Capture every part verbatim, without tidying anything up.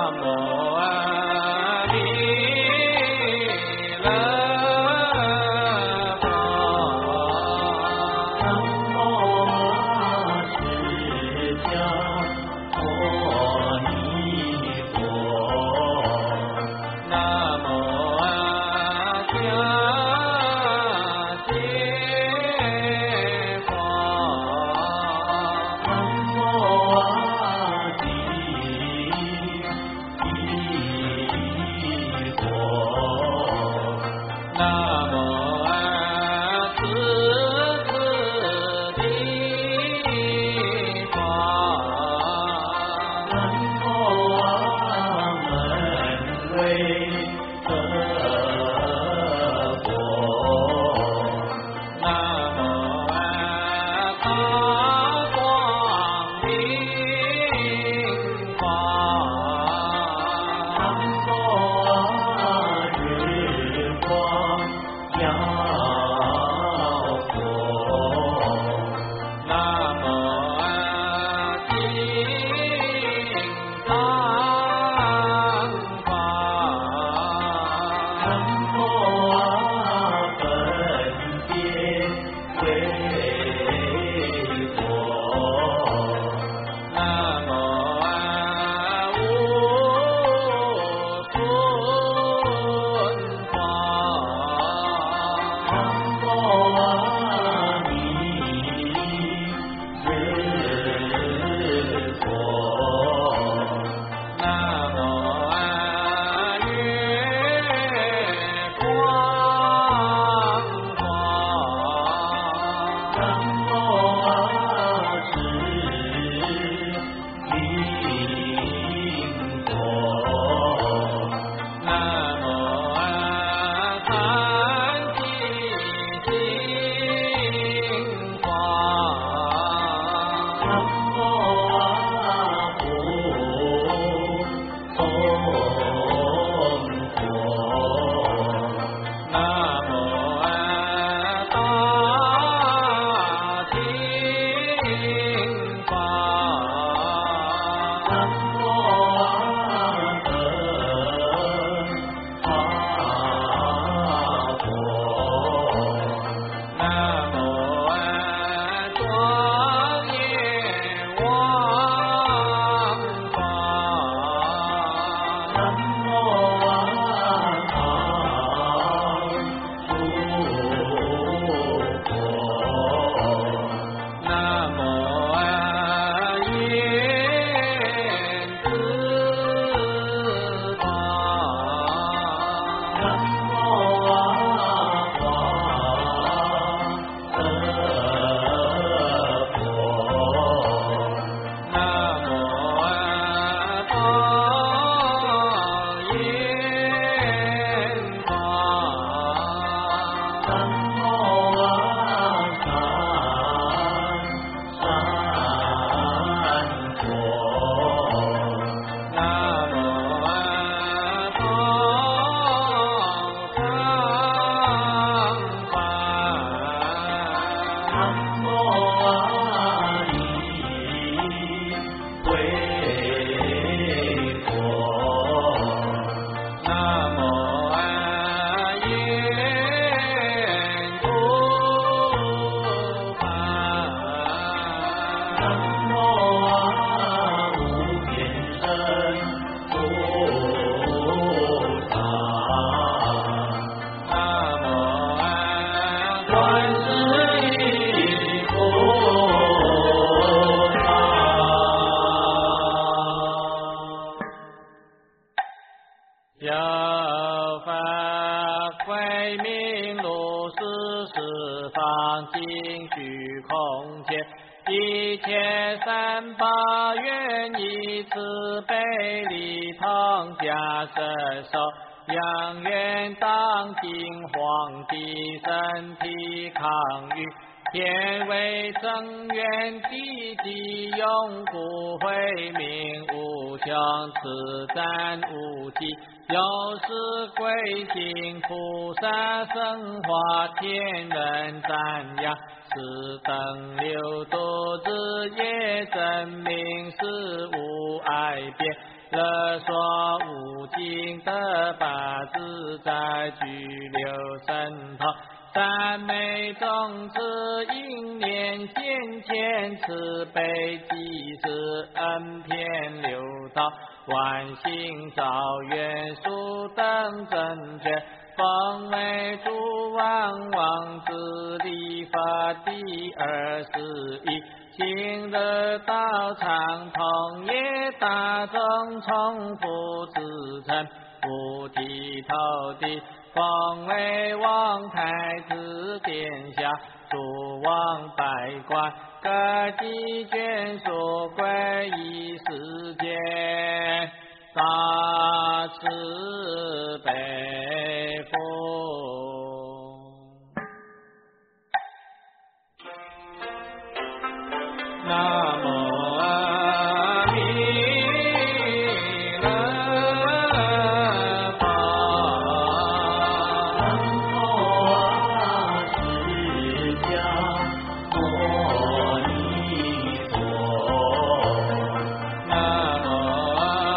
一千三百愿以慈悲力同家伸手，扬愿当今皇帝身体康裕，天为正愿积极永不毁命无穷慈赞无极，有时归心菩萨生化天人赞扬，是等六度日夜真明是无碍变， 勒索无尽的法自在具留神通。赞美众慈应念先前慈悲济世恩片流淌，万行照愿速等正觉，奉为诸王王子立法第二十一。今日道场同业大众重复自称菩提头地，奉为王太子殿下，诸王百官各集眷属归依世间，大慈悲佛。南无阿弥勒巴， 南无阿释迦牟尼佛， 南无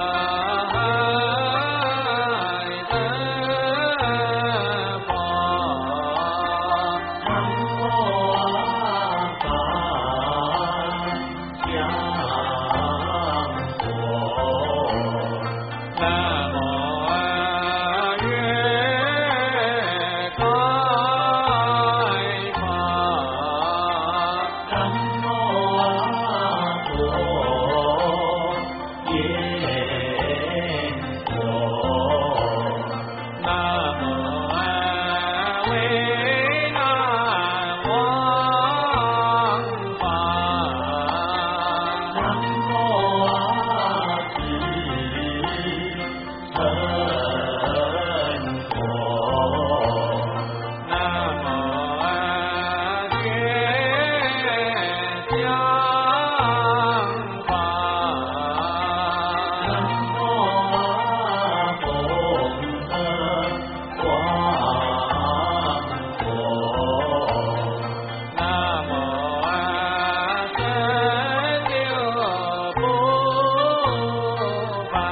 阿弥勒巴， 南无阿法降佛， 南无阿月开法， 南无阿陀耶佛， 南无阿维那王法， 南无阿智成佛， 南无阿觉降法， 南无阿功德光佛， 南无阿僧流布法，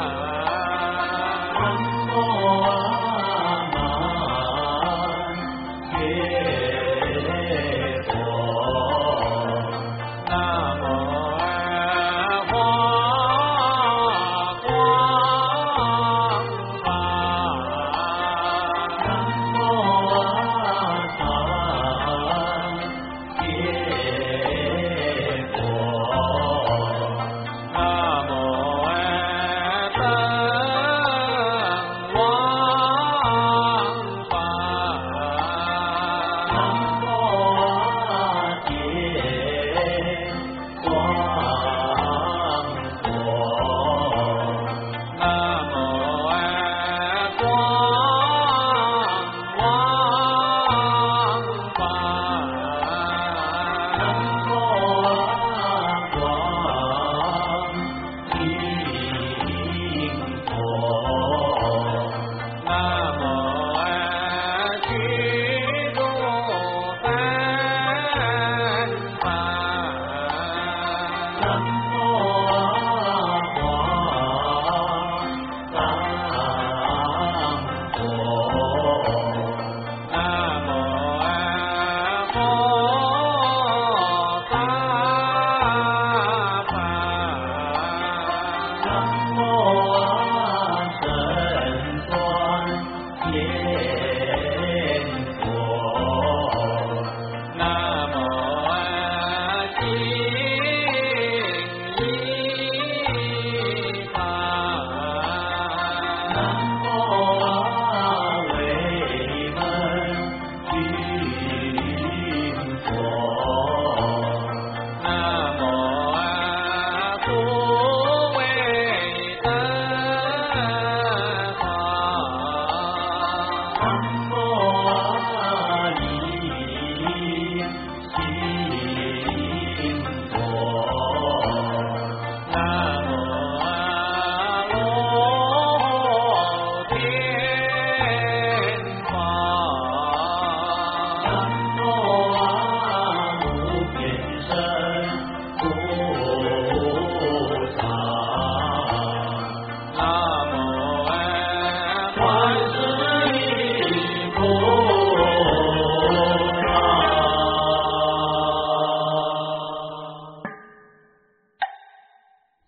南无阿难耶佛， 南无阿华光法， 南无阿藏耶佛， 南无阿灯王法， 南无阿界光佛， 南无阿光王法， 南无阿光明佛， 南无阿居住三法， 南无阿华藏佛， 南无阿佛萨法， 南无阿神端严佛， 南无阿心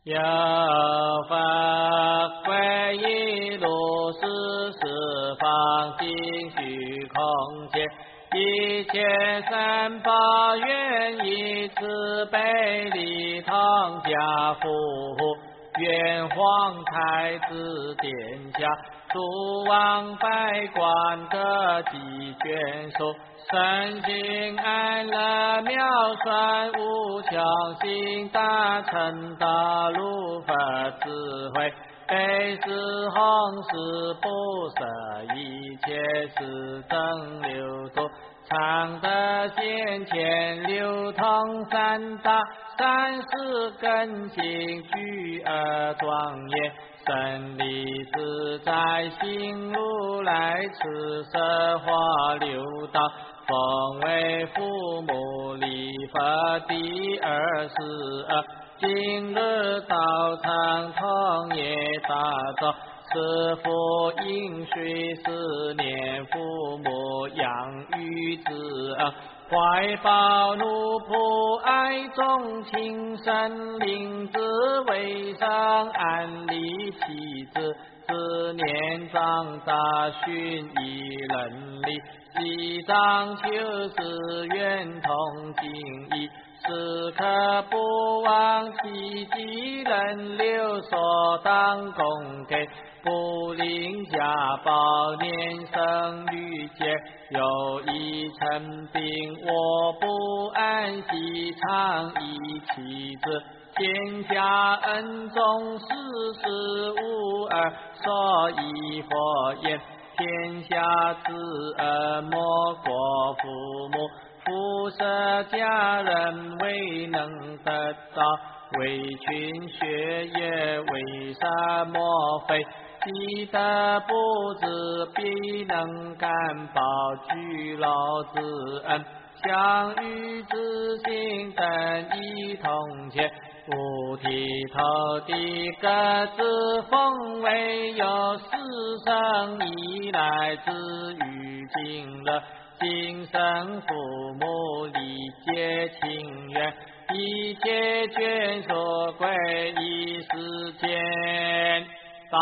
有佛皈依如是十方尽虚空界，一切三宝愿以慈悲力通家福护，愿皇太子殿下诸王百官各级眷属，身心安乐妙善无穷心大乘大如佛智慧，悲是弘誓不舍一切是正流度，常德现前流通三大三世根性具而庄严，胜利自在心如来此色化流道，奉为父母礼佛第二十二，今日道场同业大众，师父应随思念父母养育之恩，怀抱奴仆爱众情深，令之为上安理妻子，自年长大训以能力，西藏求是愿同敬意，时刻不忘其机人流所当供给，不令家暴年生屡劫，有一成病我不安息，常忆妻子，天下恩重事事无二，所以佛言天下之恶莫过父母，父舍家人未能得到，为群学业为什么非？积德不知必能感报居老之恩，相遇之心等一同切，五体投地各自奉为，有四生以来之于今乐，今生父母理解情缘，一切眷属归依世间，大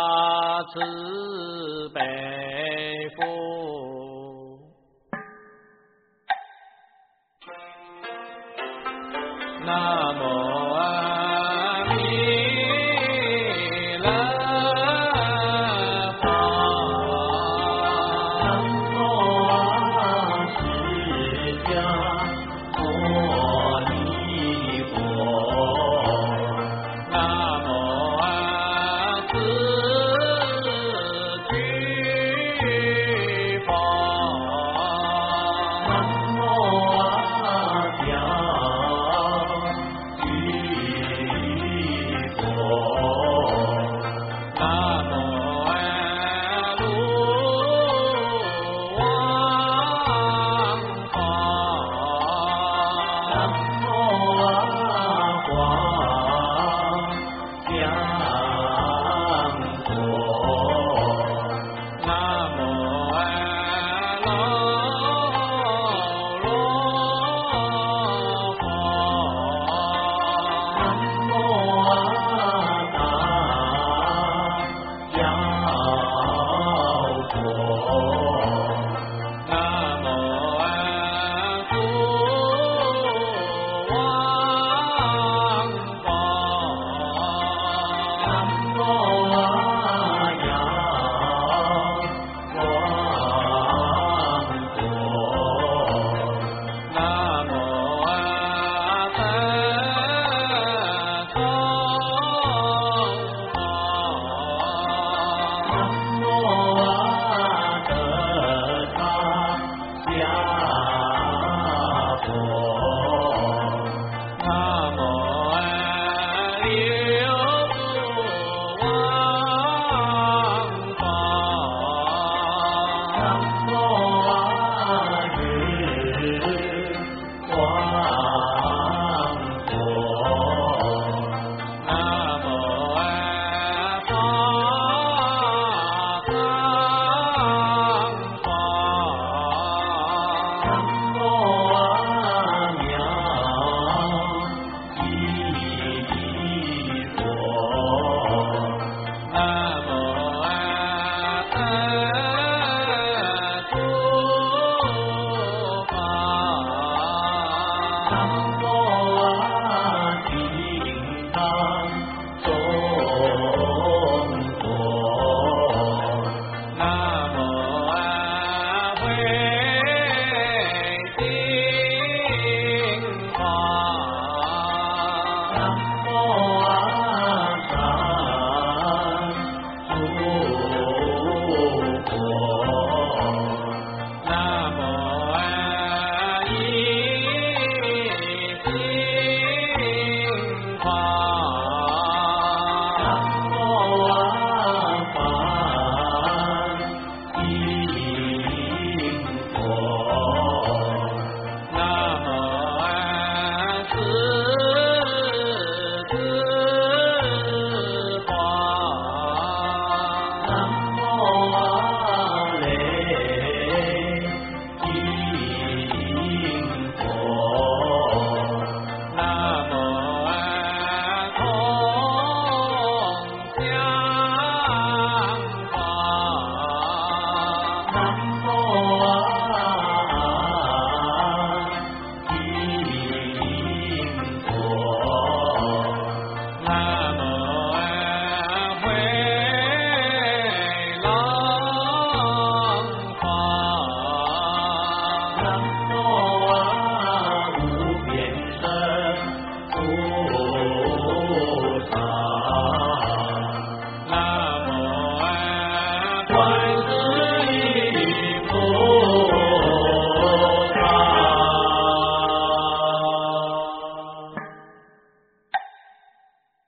慈悲父。南无阿弥勒法， 南无阿释迦牟尼佛， 南无阿慈具佛， 南无阿调具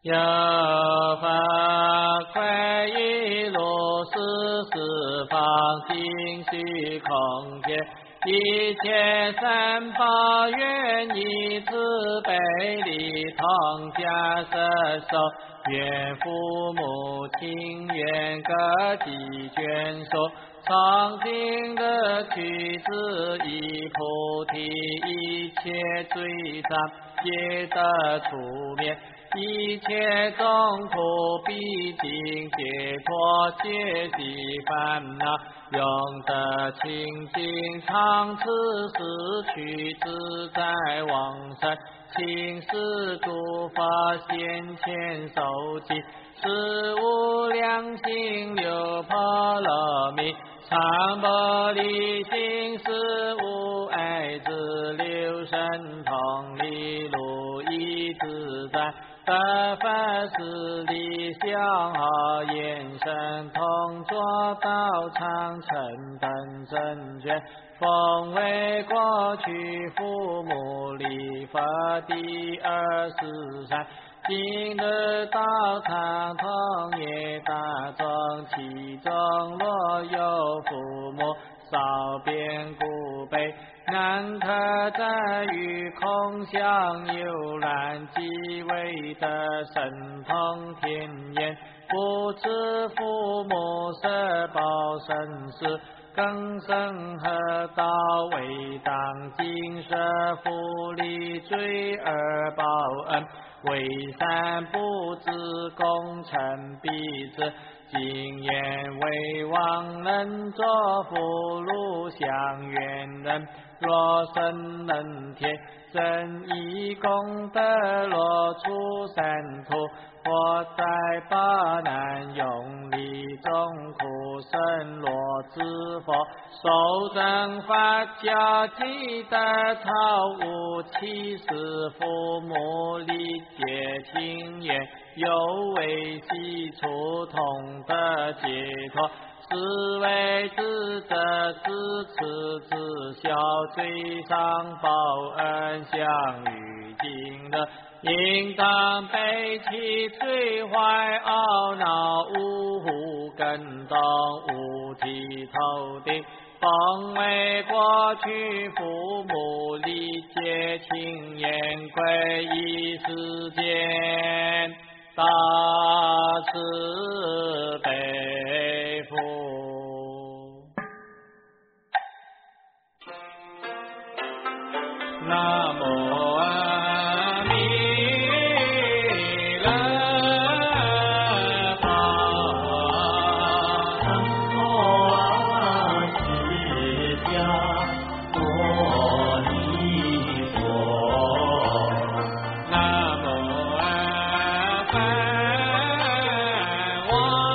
有法归一如是十方尽虚空界，一切三宝愿以慈悲利同家舍受，愿父母亲愿各地眷属，常听得取之以菩提，一切罪障皆得除灭，一切众苦毕竟解脱，皆悉烦恼永得清净，常持世趣自在往生，请示诸法现前受记，是无量心流波罗蜜，常般利心是无碍之流神通力如意自在，得法是理相好眼神同作道场成等正觉，奉为过去父母礼佛第二十三，今日道场同业大众，其中若有父母少变故悲，难可在于空相游览，即为得神通天眼，不知父母舍报生死，更生何道为当今舍福利罪而报恩，为善不知功成必至，今言为王能作福禄享愿人，若生能天真义功德，若出三途，或在八难永离众苦生，若知佛受正法教，记得超无其事，父母理解亲缘，有为系处同得解脱，是为智者自持自孝，最上报恩相与尽乐，应当背弃最坏懊恼，呜呼更动五体投地，奉为过去父母理解亲缘，皈依世间大慈悲父。南无阿弥勒巴， 南无阿释迦牟尼佛， 南无阿梵王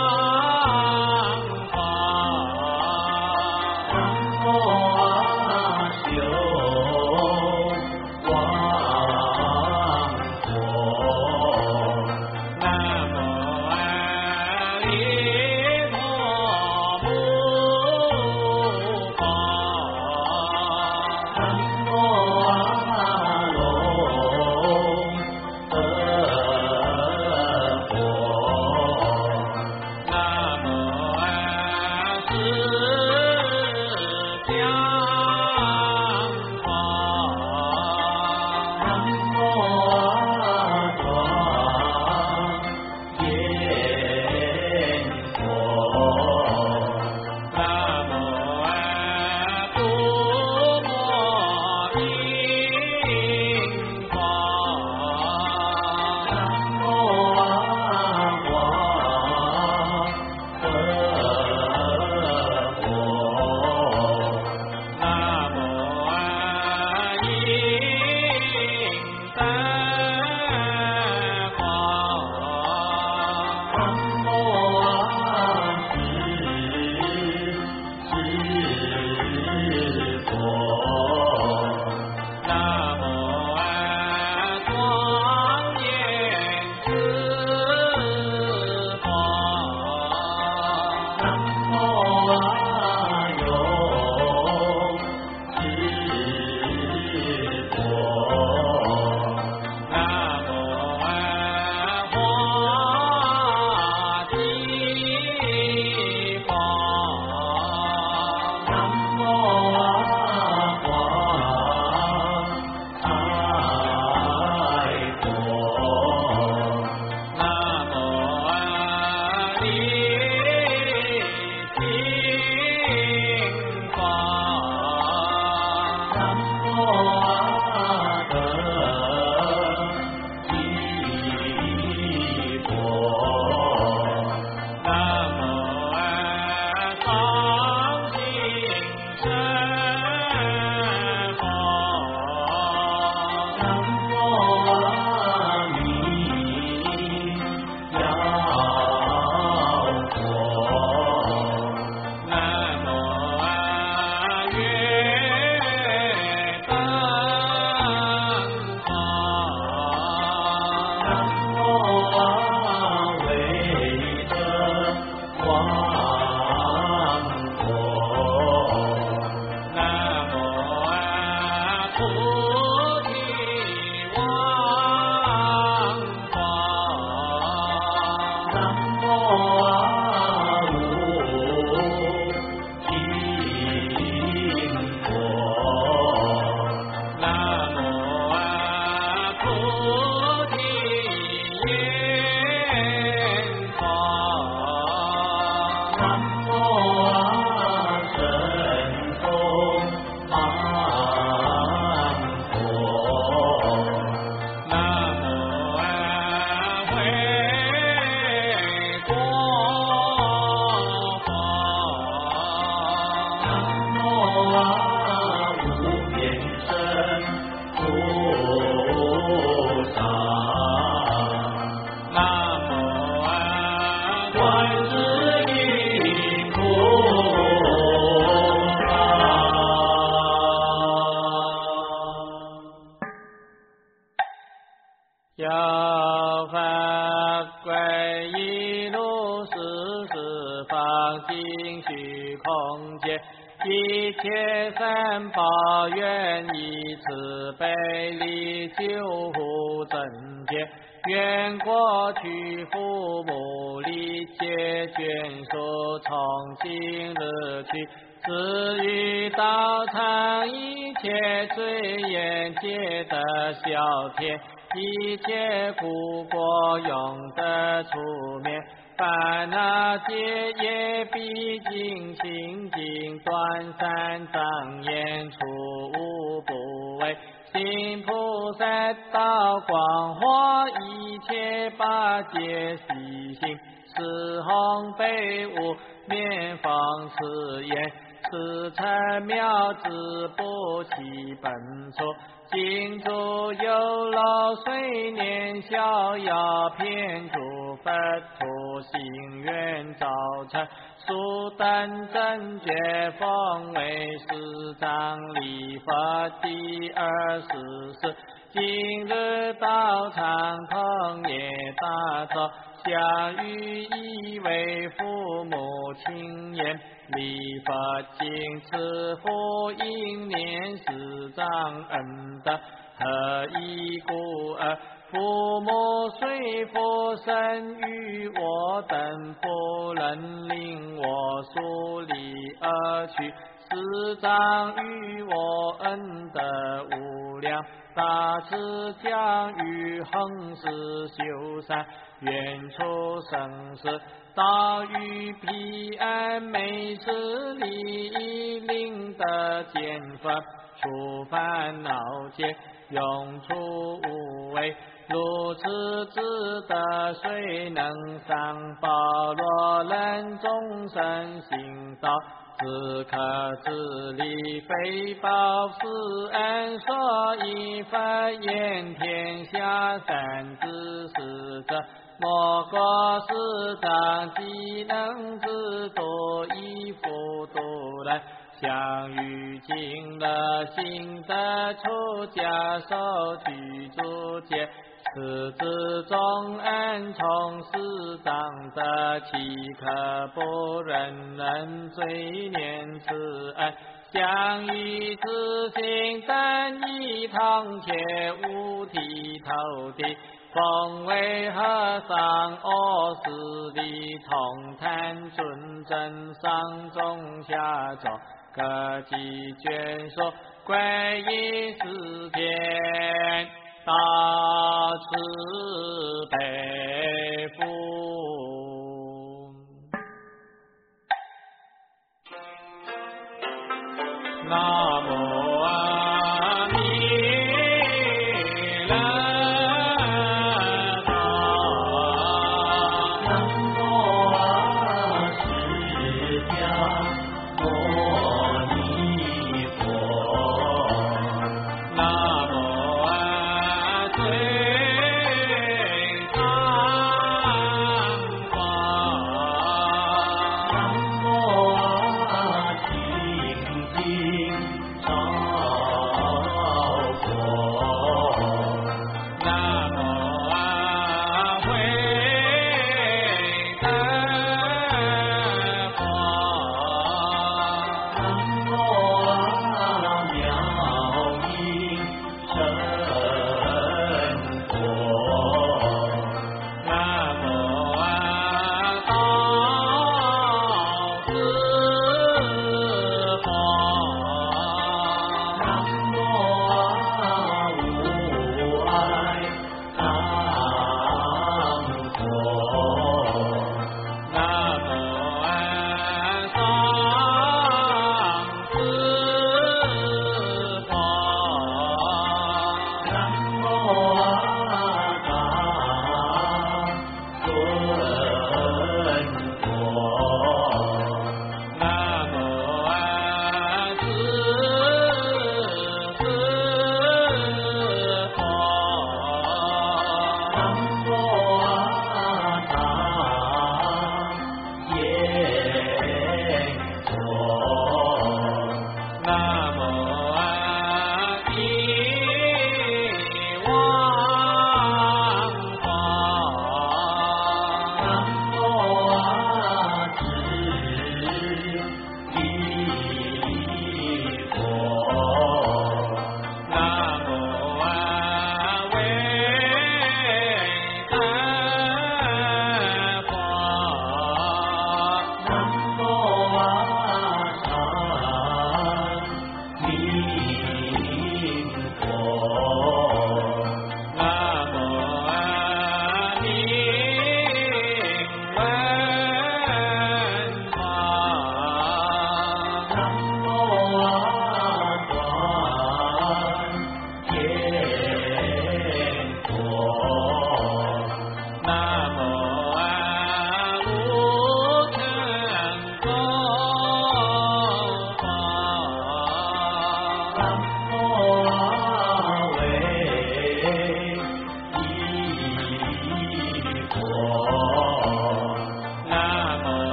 有佛皈依如是十方尽虚空界，一切三宝愿以慈悲力救护正觉，愿过去父母力竭眷属从今日起，至于道场一切罪业皆得消天，一切苦果永得除灭，烦恼结业毕竟清净，断三障眼除无不为，行菩萨道光化一切八戒习行，是弘悲悟面方此言，此禅妙智不起本处，今诸有漏随念逍遥，偏诸佛土心愿造成，速等正觉风为十藏礼佛第二十四，今日道场同业大众，相遇一位父母亲言，礼佛敬此福应念十藏恩德，何以故而父母虽复生于我等，不能令我疏离而去，十藏于我恩德无量，大慈降于恒世修善，愿出生死道于彼岸，每世利益令得见佛，除烦恼结永除无为，如此智德谁能上报，若能众生行道，自可自利非报施恩，所以佛言天下善知识者，莫过十藏即能自度，以复度人，相于尽了心得出家受具足戒，此之中恩从十藏得，岂可不人人追念此恩，相于自性等一堂，且五体投地，奉为和尚阿斯利，同谈尊真上中下众，各记眷属皈依世间，大慈悲。